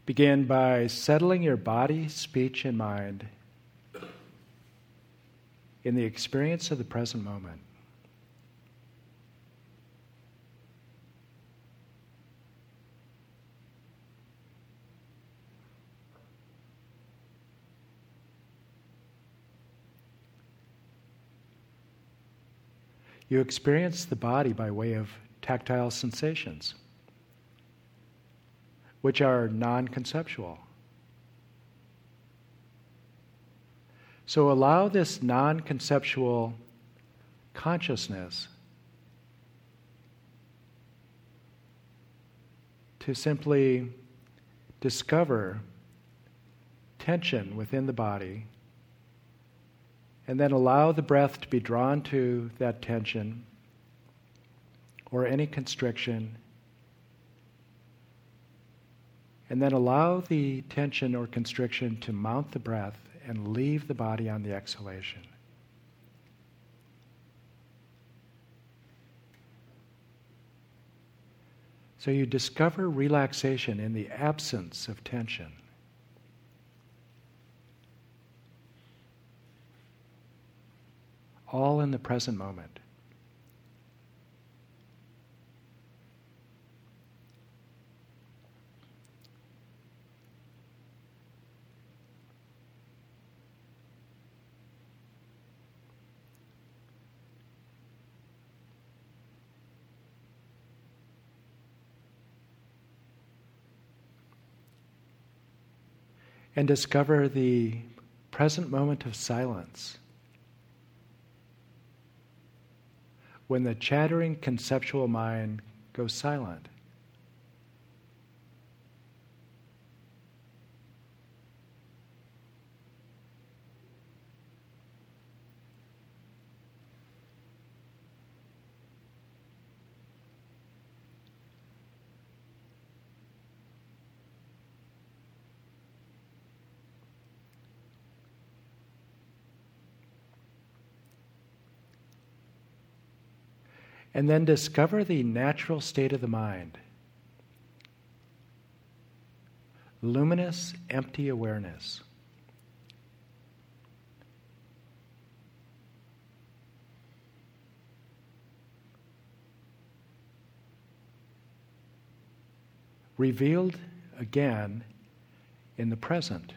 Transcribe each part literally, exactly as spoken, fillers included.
Begin by settling your body, speech, and mind in the experience of the present moment. You experience the body by way of tactile sensations, which are non-conceptual. So allow this non-conceptual consciousness to simply discover tension within the body, and then allow the breath to be drawn to that tension or any constriction, and then allow the tension or constriction to mount the breath and leave the body on the exhalation. So you discover relaxation in the absence of tension. All in the present moment. And discover the present moment of silence. When the chattering conceptual mind goes silent. And then discover the natural state of the mind. Luminous, empty awareness. Revealed again in the present.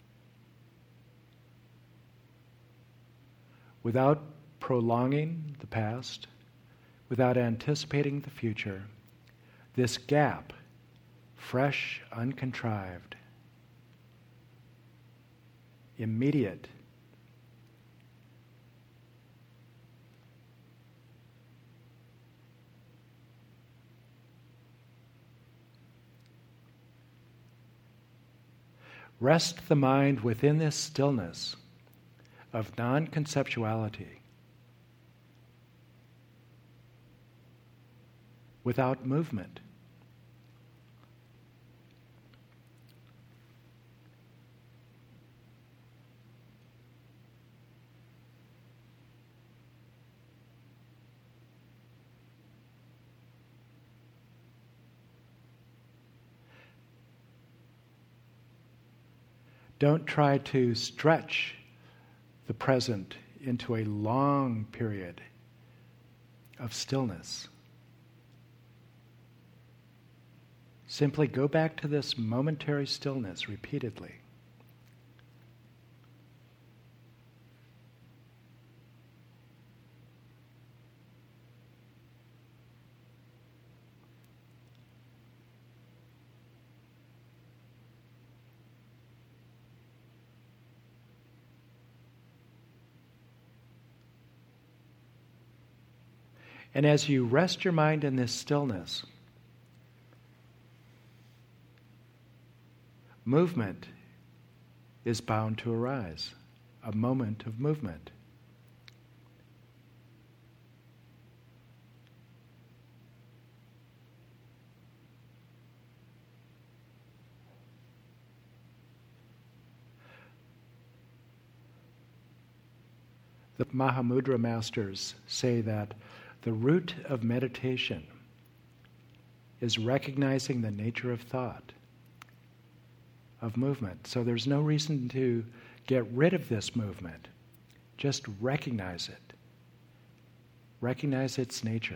Without prolonging the past, without anticipating the future, this gap, fresh, uncontrived, immediate, rest the mind within this stillness of non-conceptuality, without movement. Don't try to stretch the present into a long period of stillness. Simply go back to this momentary stillness repeatedly. And as you rest your mind in this stillness, movement is bound to arise, a moment of movement. The Mahamudra masters say that the root of meditation is recognizing the nature of thought. of movement. So there's no reason to get rid of this movement. Just recognize it. Recognize its nature.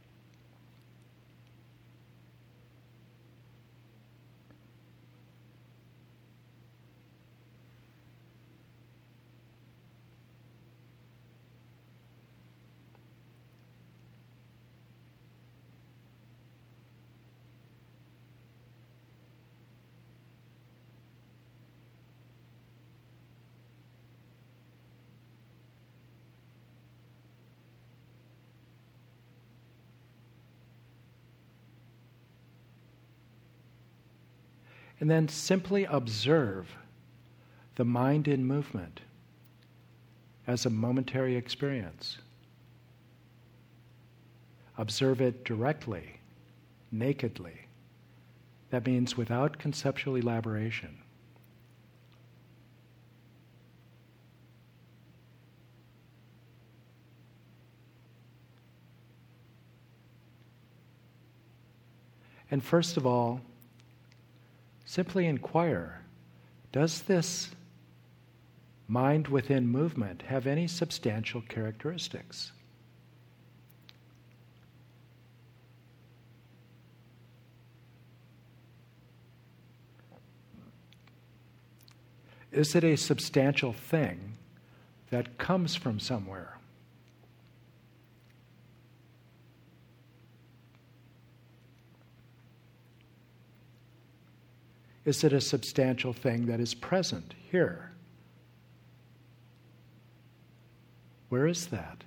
And then simply observe the mind in movement as a momentary experience. Observe it directly, nakedly. That means without conceptual elaboration. And first of all, simply inquire, does this mind within movement have any substantial characteristics? Is it a substantial thing that comes from somewhere? Is it a substantial thing that is present here? Where is that?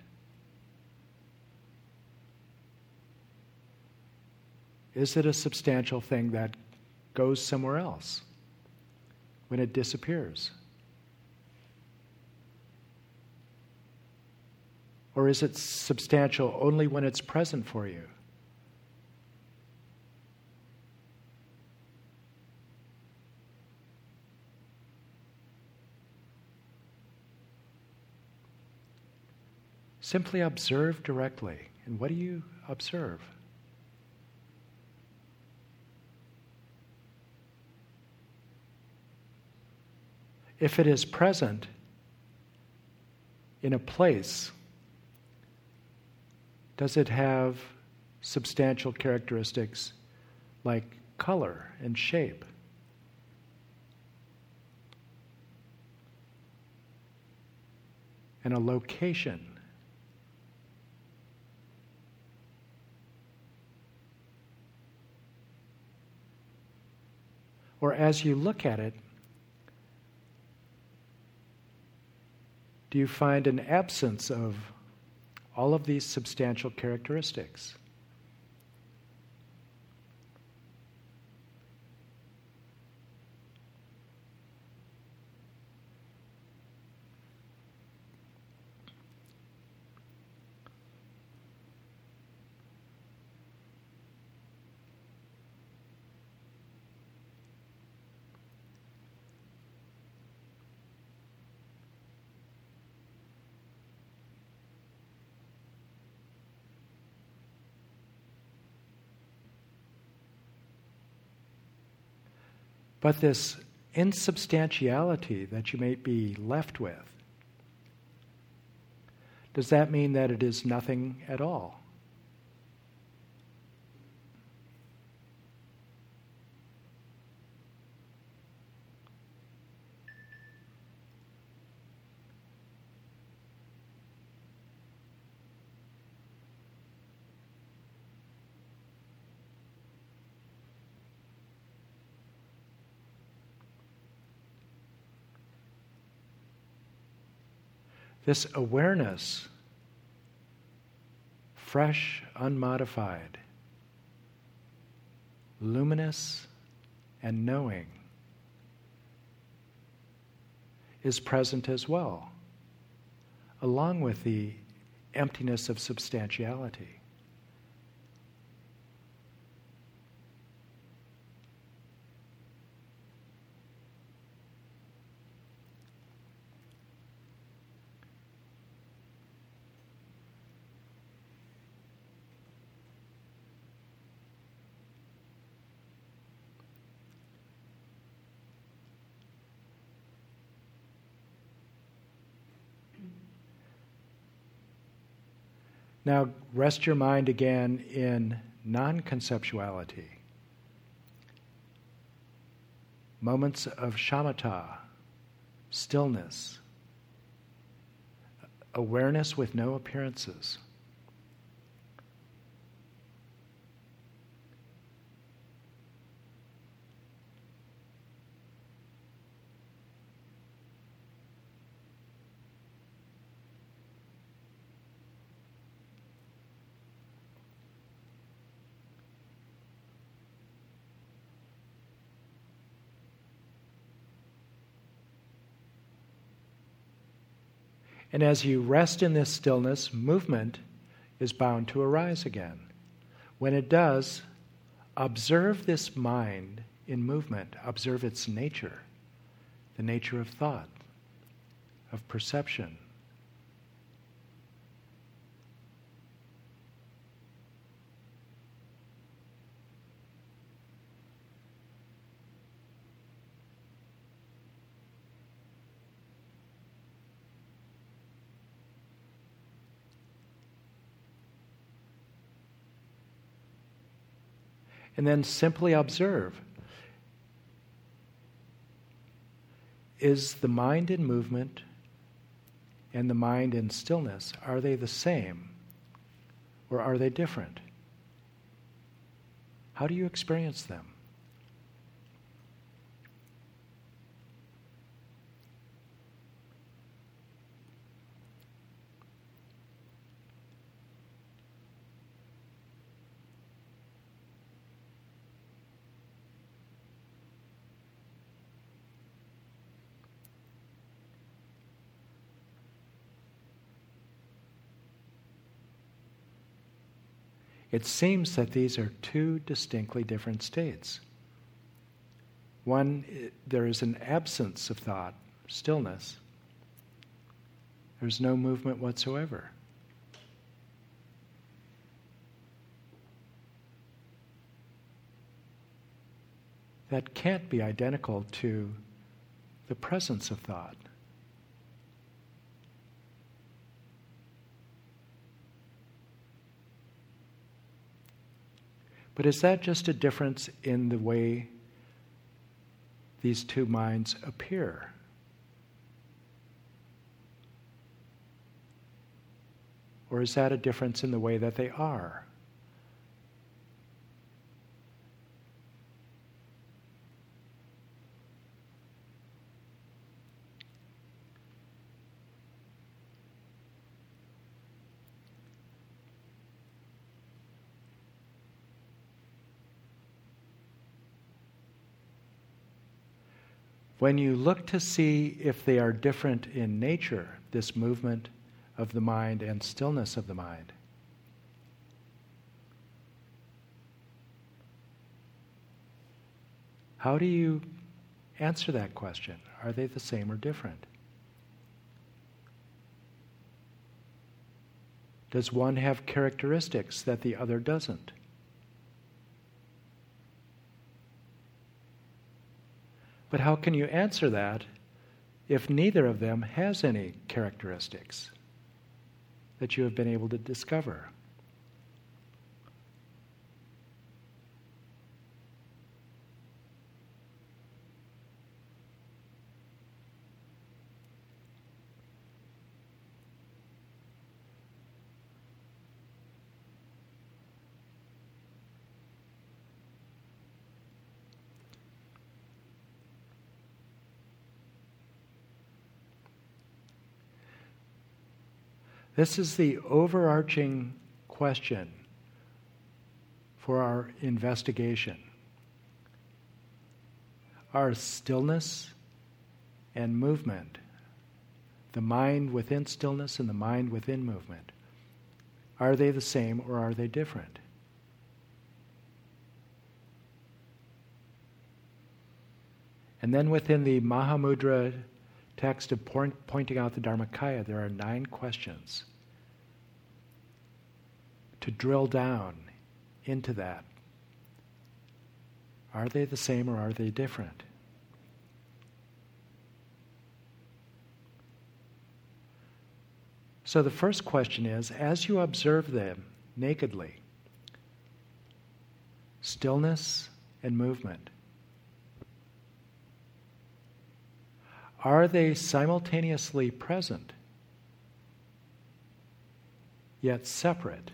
Is it a substantial thing that goes somewhere else when it disappears? Or is it substantial only when it's present for you? Simply observe directly. And what do you observe? If it is present in a place, does it have substantial characteristics like color and shape? And a location? Or as you look at it, do you find an absence of all of these substantial characteristics? But this insubstantiality that you may be left with, does that mean that it is nothing at all? This awareness, fresh, unmodified, luminous, and knowing, is present as well, along with the emptiness of substantiality. Now rest your mind again in non-conceptuality. Moments of shamatha, stillness, awareness with no appearances. And as you rest in this stillness, movement is bound to arise again. When it does, observe this mind in movement. Observe its nature, the nature of thought, of perception. And then simply observe. Is the mind in movement and the mind in stillness, are they the same or are they different? How do you experience them? It seems that these are two distinctly different states. One, there is an absence of thought, stillness. There's no movement whatsoever. That can't be identical to the presence of thought. But is that just a difference in the way these two minds appear? Or is that a difference in the way that they are? When you look to see if they are different in nature, this movement of the mind and stillness of the mind, how do you answer that question? Are they the same or different? Does one have characteristics that the other doesn't? But how can you answer that if neither of them has any characteristics that you have been able to discover? This is the overarching question for our investigation. Are stillness and movement, the mind within stillness and the mind within movement, are they the same or are they different? And then within the Mahamudra text of point, pointing out the Dharmakaya, there are nine questions to drill down into that. Are they the same or are they different? So the first question is, as you observe them nakedly, stillness and movement, are they simultaneously present, yet separate?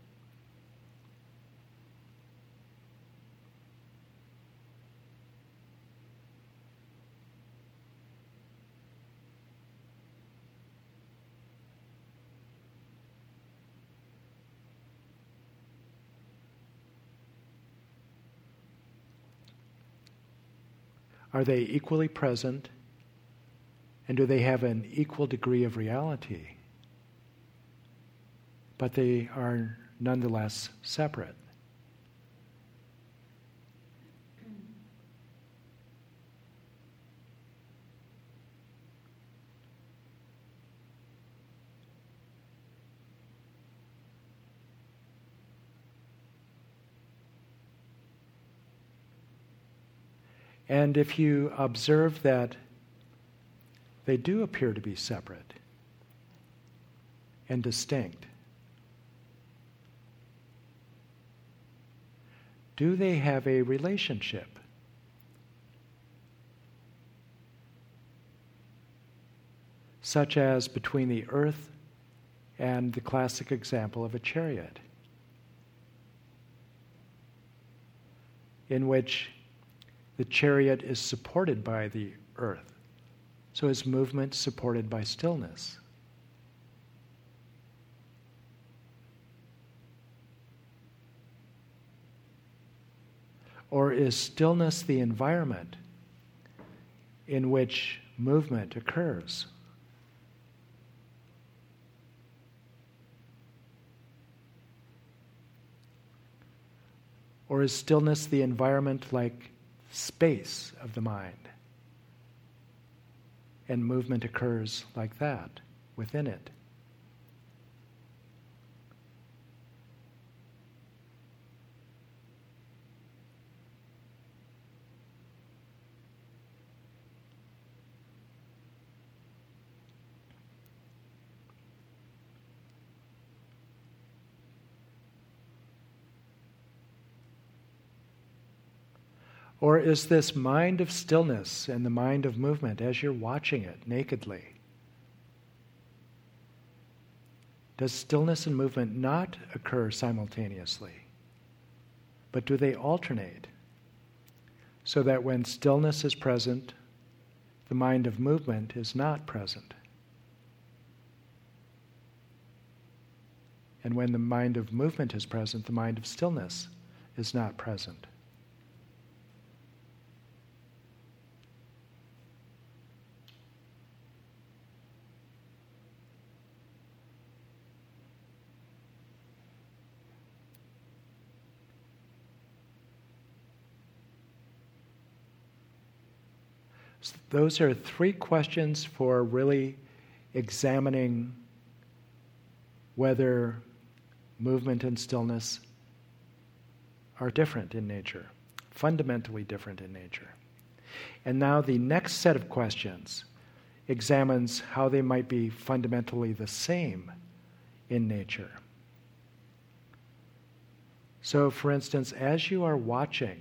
Are they equally present, and do they have an equal degree of reality? But they are nonetheless separate. And if you observe that they do appear to be separate and distinct, do they have a relationship? Such as between the earth and the classic example of a chariot, in which the chariot is supported by the earth, so his movement supported by stillness. Or is stillness the environment in which movement occurs? Or is stillness the environment like space of the mind, and movement occurs like that within it? Or is this mind of stillness and the mind of movement, as you're watching it nakedly, does stillness and movement not occur simultaneously, but do they alternate? So that when stillness is present, the mind of movement is not present. And when the mind of movement is present, the mind of stillness is not present. Those are three questions for really examining whether movement and stillness are different in nature, fundamentally different in nature. And now the next set of questions examines how they might be fundamentally the same in nature. So, for instance, as you are watching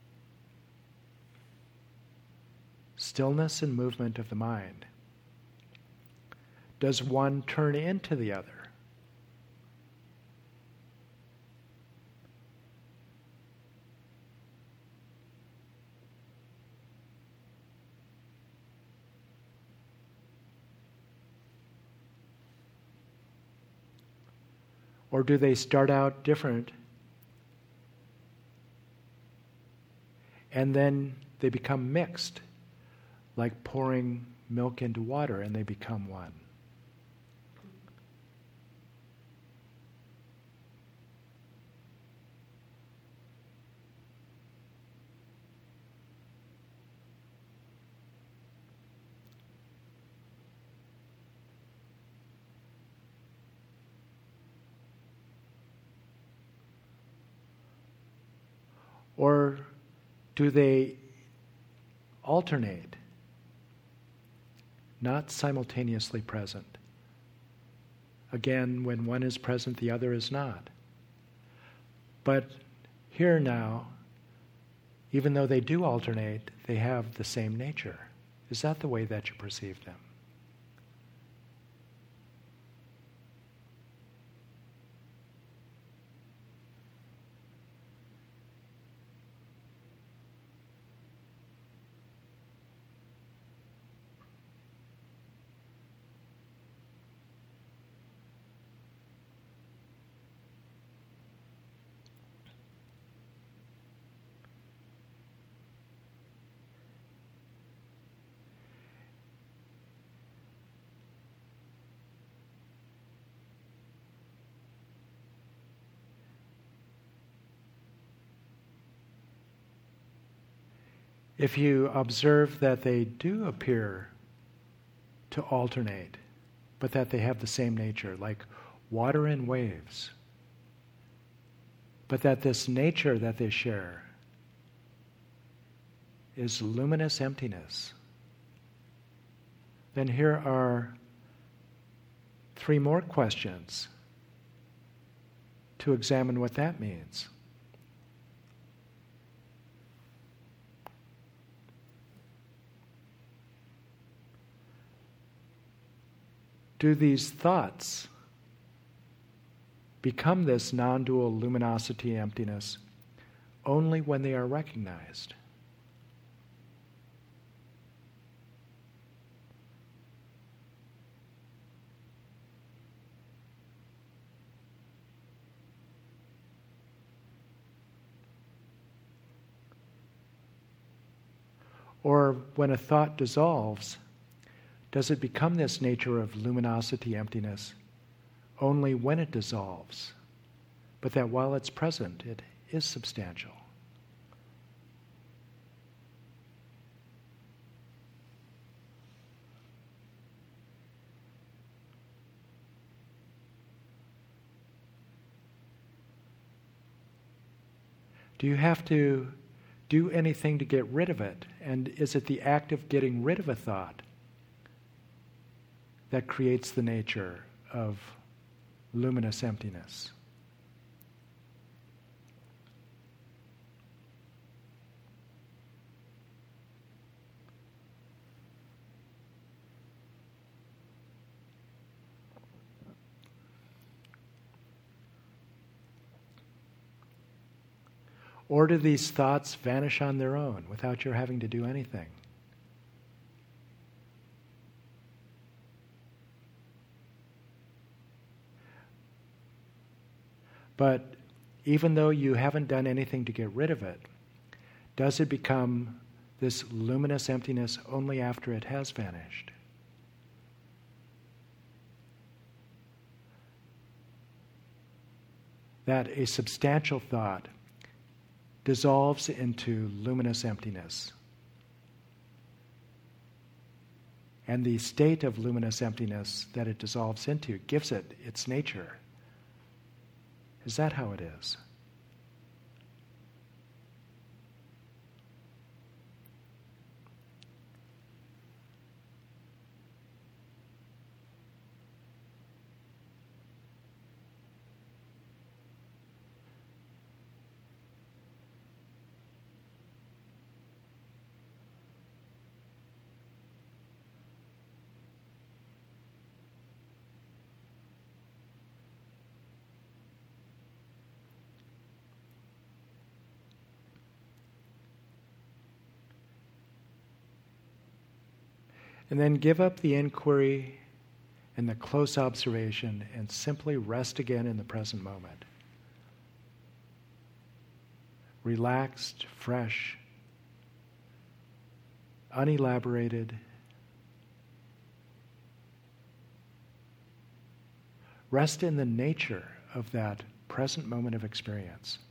stillness and movement of the mind, does one turn into the other? Or do they start out different and then they become mixed, like pouring milk into water and they become one? Or do they alternate, not simultaneously present? Again, when one is present, the other is not. But here now, even though they do alternate, they have the same nature. Is that the way that you perceive them? If you observe that they do appear to alternate, but that they have the same nature, like water and waves, but that this nature that they share is luminous emptiness, then here are three more questions to examine what that means. Do these thoughts become this non-dual luminosity emptiness only when they are recognized? Or when a thought dissolves, does it become this nature of luminosity emptiness only when it dissolves, but that while it's present, it is substantial? Do you have to do anything to get rid of it? And is it the act of getting rid of a thought that creates the nature of luminous emptiness? Or do these thoughts vanish on their own without your having to do anything? But even though you haven't done anything to get rid of it, does it become this luminous emptiness only after it has vanished? That a substantial thought dissolves into luminous emptiness. And the state of luminous emptiness that it dissolves into gives it its nature. Is that how it is? And then give up the inquiry and the close observation and simply rest again in the present moment. Relaxed, fresh, unelaborated. Rest in the nature of that present moment of experience.